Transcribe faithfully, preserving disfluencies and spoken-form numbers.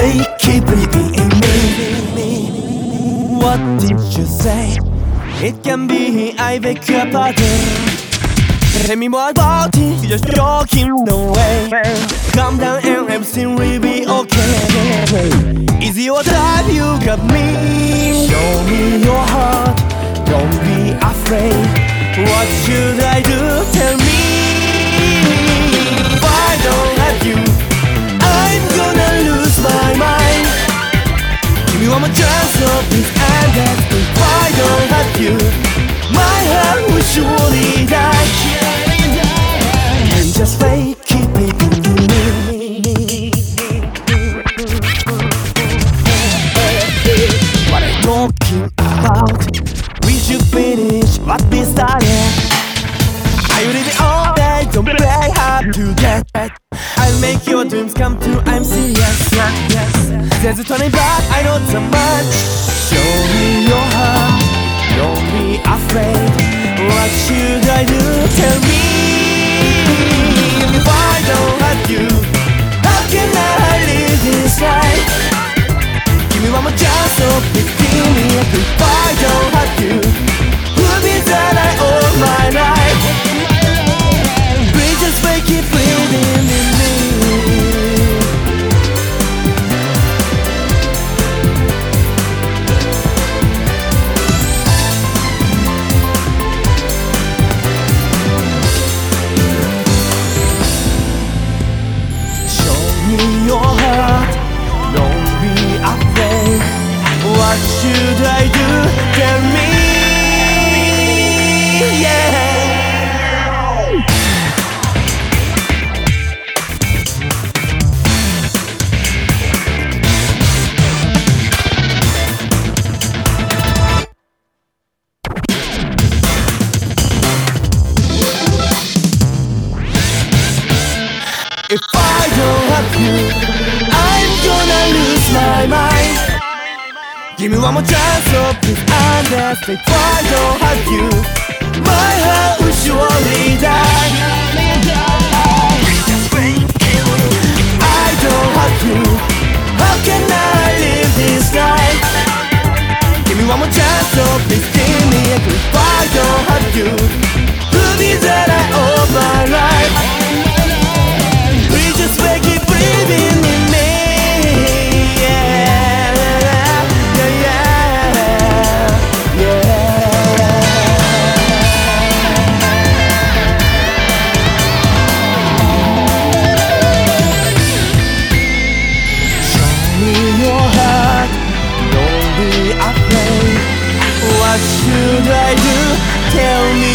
way, keep believing in me. What did you say? It can be I beg your pardon. Tell me more about it, you're just joking, no way. Calm down and everything will be okay. Easy or drive, you got me. Show me your heart, don't be afraid. What should I do, tell me. If I don't have you, I'm gonna lose my mind. Give me one more chance, so please end that. If I don't have you, my heart will surely die. And just wait, keep believing in me. What I'm talking about, we should finish what we started. I will leave it all day, don't play hard to get. I'll make your dreams come true, I'm serious. There's a turning back, I know so much. Show me your heart, don't be afraid. What should I do, tell me. If I don't have you, how can I live this life? Give me one more chance, so please give me. If I don't have you, who means that I owe my life? Please just wait, keep breathing in me. Your heart, don't be afraid. What should I do? Tell me, yeah. If I don't have you, I'm gonna lose my mind. Give me one more chance, so please understand. If I don't have you, my heart will surely die. I don't have you, how can I live this life? Give me one more chance, so please give me a clue. If I don't have you, who means that I owe my life? Just make it breathing in me, yeah, yeah, yeah, yeah. Show me your heart, don't be afraid. What should I do? Tell me.